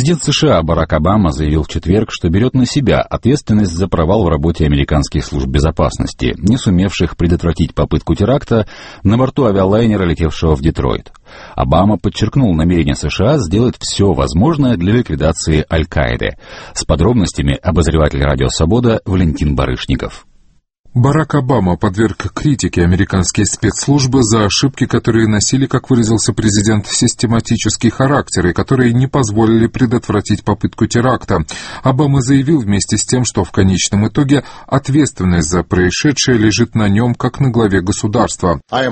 Президент США Барак Обама заявил в четверг, что берет на себя ответственность за провал в работе американских служб безопасности, не сумевших предотвратить попытку теракта на борту авиалайнера, летевшего в Детройт. Обама подчеркнул намерение США сделать все возможное для ликвидации Аль-Каиды. С подробностями обозреватель «Радио Свобода» Валентин Барышников. Барак Обама подверг критике американские спецслужбы за ошибки, которые носили, как выразился президент, систематический характер и которые не позволили предотвратить попытку теракта. Обама заявил вместе с тем, что в конечном итоге ответственность за происшедшее лежит на нем, как на главе государства. «Я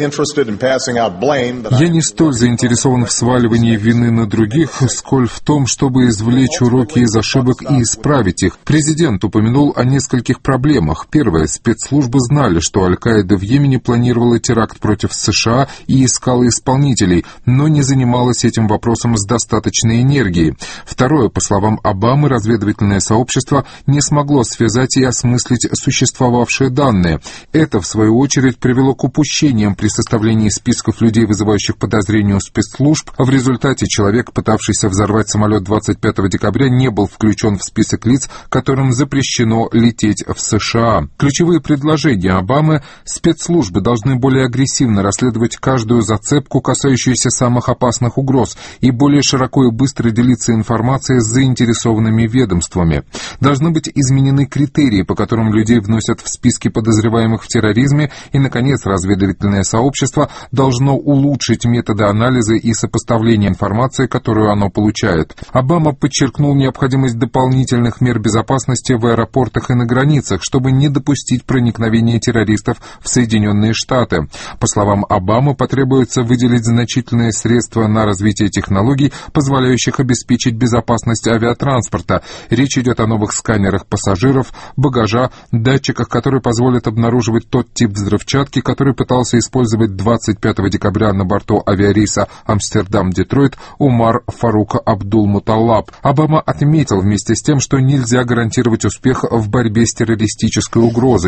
не столь заинтересован в сваливании вины на других, сколь в том, чтобы извлечь уроки из ошибок и исправить их». Президент упомянул о нескольких проблемах. Первое. Спецслужбы знали, что Аль-Каида в Йемене планировала теракт против США и искала исполнителей, но не занималась этим вопросом с достаточной энергией. Второе, по словам Обамы, разведывательное сообщество не смогло связать и осмыслить существовавшие данные. Это, в свою очередь, привело к упущениям при составлении списков людей, вызывающих подозрения у спецслужб. В результате человек, пытавшийся взорвать самолет 25 декабря, не был включен в список лиц, которым запрещено лететь в США. Ключевые предложения Обамы: спецслужбы должны более агрессивно расследовать каждую зацепку, касающуюся самых опасных угроз, и более широко и быстро делиться информацией с заинтересованными ведомствами. Должны быть изменены критерии, по которым людей вносят в списки подозреваемых в терроризме, и, наконец, разведывательное сообщество должно улучшить методы анализа и сопоставления информации, которую оно получает. Обама подчеркнул необходимость дополнительных мер безопасности в аэропортах и на границах, чтобы не допустить проникновение террористов в Соединенные Штаты. По словам Обамы, потребуется выделить значительные средства на развитие технологий, позволяющих обеспечить безопасность авиатранспорта. Речь идет о новых сканерах пассажиров, багажа, датчиках, которые позволят обнаруживать тот тип взрывчатки, который пытался использовать 25 декабря на борту авиарейса Амстердам-Детройт Умар Фарук Абдул-Муталлаб. Обама отметил вместе с тем, что нельзя гарантировать успех в борьбе с террористической угрозой.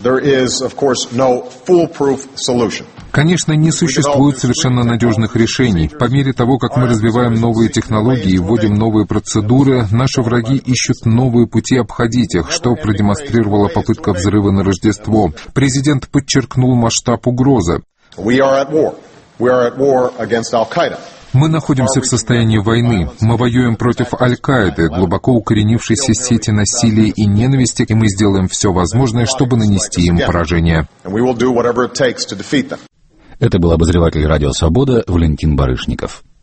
Конечно, не существует совершенно надежных решений. По мере того, как мы развиваем новые технологии и вводим новые процедуры, наши враги ищут новые пути обходить их, что продемонстрировала попытка взрыва на Рождество. Президент подчеркнул масштаб угрозы. Мы находимся в состоянии войны. Мы воюем против Аль-Каиды, глубоко укоренившейся сети насилия и ненависти, и мы сделаем все возможное, чтобы нанести им поражение. Это был обозреватель «Радио Свобода» Валентин Барышников.